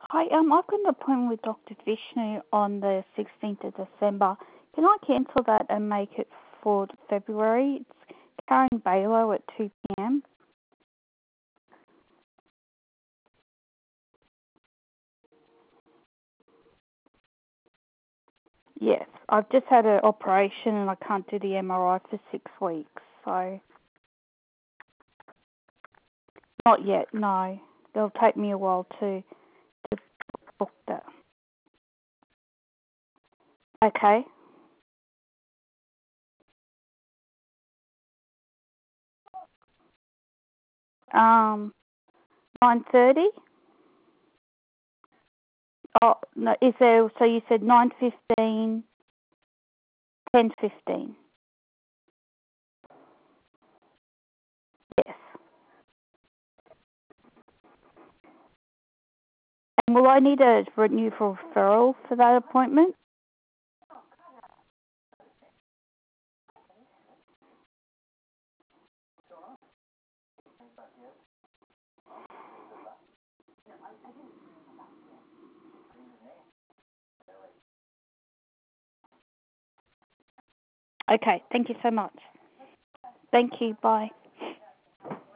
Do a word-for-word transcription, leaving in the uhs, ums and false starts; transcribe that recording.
Hi, um, I've got an appointment with Doctor Vishnu on the sixteenth of December. Can I cancel that and make it for February? It's Karen Balo at two p.m. Yes, I've just had an operation and I can't do the M R I for six weeks, so not yet, no. It'll take me a while to, to book that. Okay. Um, nine thirty? Oh, no, is there, so you said nine fifteen, ten fifteen? Yes. And will I need a renew for referral for that appointment? Okay, thank you so much. Thank you, bye.